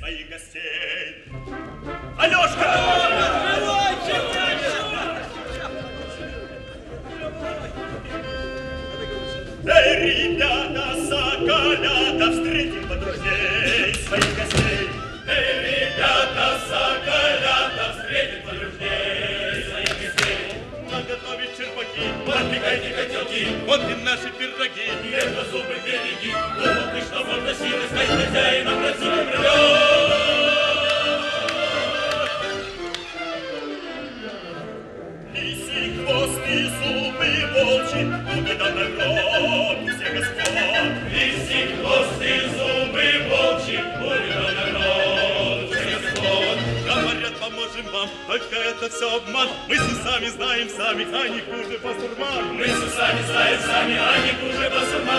своих гостей. Алешка! Эй, ребята, соколята, встретим подружей своих гостей. Эй, ребята, соколята, встретим подружей своих гостей. Наготовить черпаки, подпекайте котелки, вот и наши пироги. Это зубы береги, думал ты, что можно силой стать хозяином красивым рвёт. Лисий хвост и зубы волчьи, будут на народ у всех господ. Лисий хвост и зубы волчьи, будут на народ у всех господ. Говорят, поможем вам, только это все обман. Мы с усами знаем сами, а не хуже басурман. Мы с усами знаем сами, а не хуже басурман.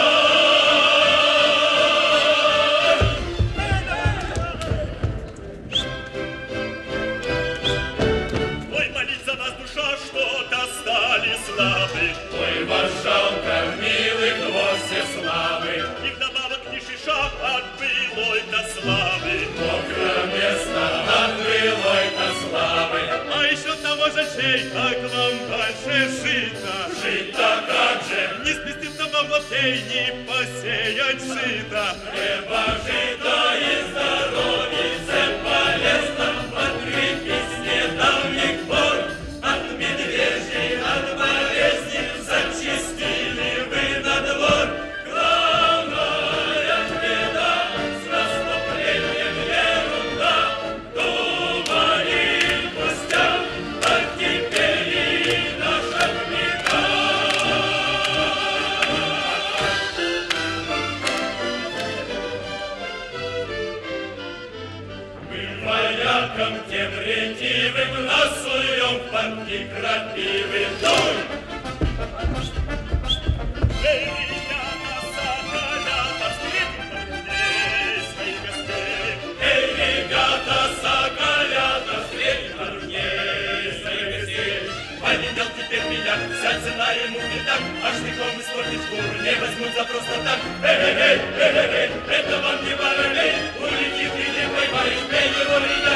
Что-то стали слабы. Ой, вас жалко, милых, вот все славы. И вдобавок не шиша от былой-то славы. Мокро место от былой-то славы. А еще того же чей, как вам дальше жито. Жито как же? Не спуститься вам лаптей, не посеять жито. Хлеба, жито и здоровье, всем полезно. Подкрепись с недавних пор. От медвежьей, от болезни зачистили вы на двор. Главная беда с наступлением ерунда. Думали пустяк, а теперь и наша беда. Мы воякам тем ретивым насуем парки крапивы вдоль. Эй, ребята, соколята, встретим подружней своих гостей. Эй, ребята, соколята, встретим подружней своих гостей. Повидел теперь меня, вся цена ему не так, а штыком испортить шкуру не возьмут за просто так. Эй, это вам не воробей, улетит и не поймаешь, бей его,